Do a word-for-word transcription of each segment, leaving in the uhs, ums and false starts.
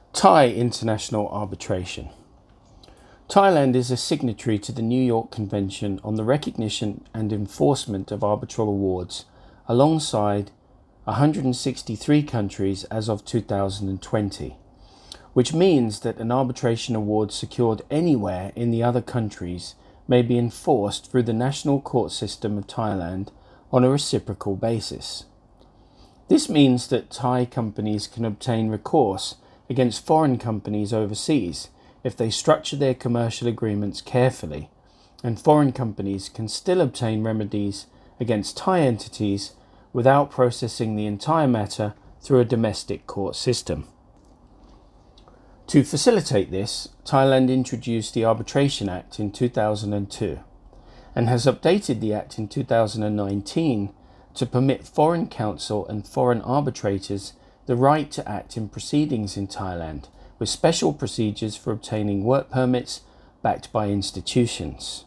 Thai International Arbitration. Thailand is a signatory to the New York Convention on the Recognition and Enforcement of Arbitral Awards, alongside one hundred sixty-three countries as of two thousand twenty, which means that an arbitration award secured anywhere in the other countries may be enforced through the national court system of Thailand on a reciprocal basis. This means that Thai companies can obtain recourse against foreign companies overseas if they structure their commercial agreements carefully, and foreign companies can still obtain remedies against Thai entities without processing the entire matter through a domestic court system. To facilitate this, Thailand introduced the Arbitration Act in two thousand two and has updated the Act in two thousand nineteen to permit foreign counsel and foreign arbitrators the right to act in proceedings in Thailand, with special procedures for obtaining work permits backed by institutions.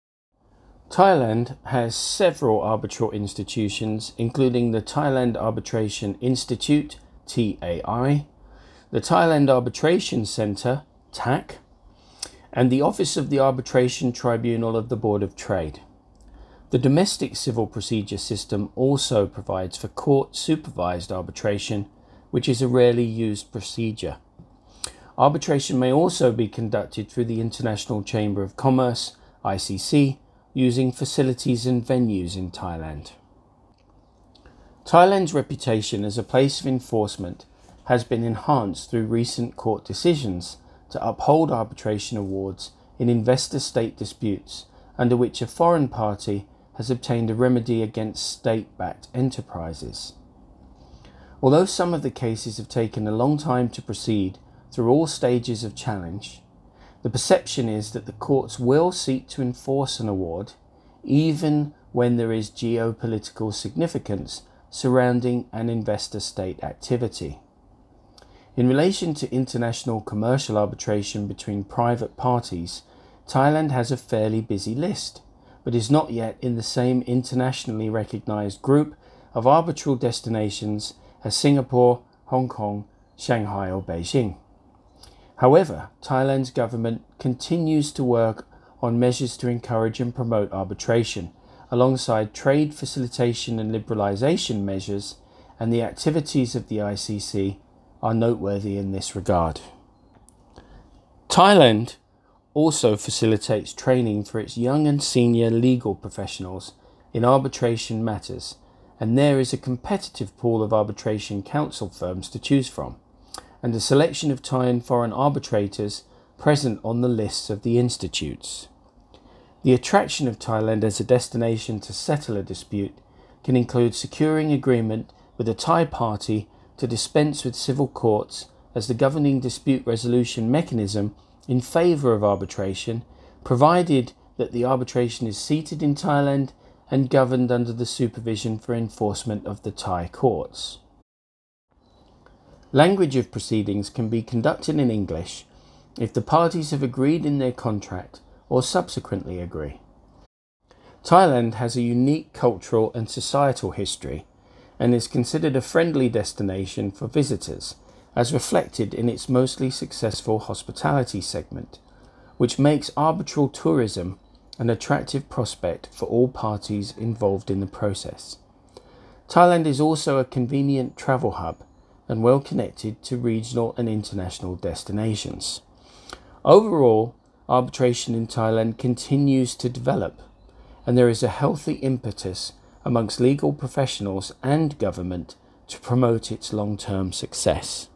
Thailand has several arbitral institutions, including the Thailand Arbitration Institute, T A I, the Thailand Arbitration Centre, T A C, and the Office of the Arbitration Tribunal of the Board of Trade. The domestic civil procedure system also provides for court-supervised arbitration, which is a rarely used procedure. Arbitration may also be conducted through the International Chamber of Commerce, I C C, using facilities and venues in Thailand. Thailand's reputation as a place of enforcement has been enhanced through recent court decisions to uphold arbitration awards in investor-state disputes under which a foreign party has obtained a remedy against state-backed enterprises. Although some of the cases have taken a long time to proceed through all stages of challenge, the perception is that the courts will seek to enforce an award even when there is geopolitical significance surrounding an investor-state activity. In relation to international commercial arbitration between private parties, Thailand has a fairly busy list, but is not yet in the same internationally recognized group of arbitral destinations as Singapore, Hong Kong, Shanghai or Beijing. However, Thailand's government continues to work on measures to encourage and promote arbitration, alongside trade facilitation and liberalization measures, and the activities of the I C C are noteworthy in this regard. Thailand also facilitates training for its young and senior legal professionals in arbitration matters, and there is a competitive pool of arbitration counsel firms to choose from, and a selection of Thai and foreign arbitrators present on the lists of the institutes. The attraction of Thailand as a destination to settle a dispute can include securing agreement with a Thai party to dispense with civil courts as the governing dispute resolution mechanism in favour of arbitration, provided that the arbitration is seated in Thailand and governed under the supervision for enforcement of the Thai courts. Language of proceedings can be conducted in English if the parties have agreed in their contract or subsequently agree. Thailand has a unique cultural and societal history and is considered a friendly destination for visitors, as reflected in its mostly successful hospitality segment, which makes arbitral tourism an attractive prospect for all parties involved in the process. Thailand is also a convenient travel hub and well connected to regional and international destinations. Overall, arbitration in Thailand continues to develop, and there is a healthy impetus amongst legal professionals and government to promote its long-term success.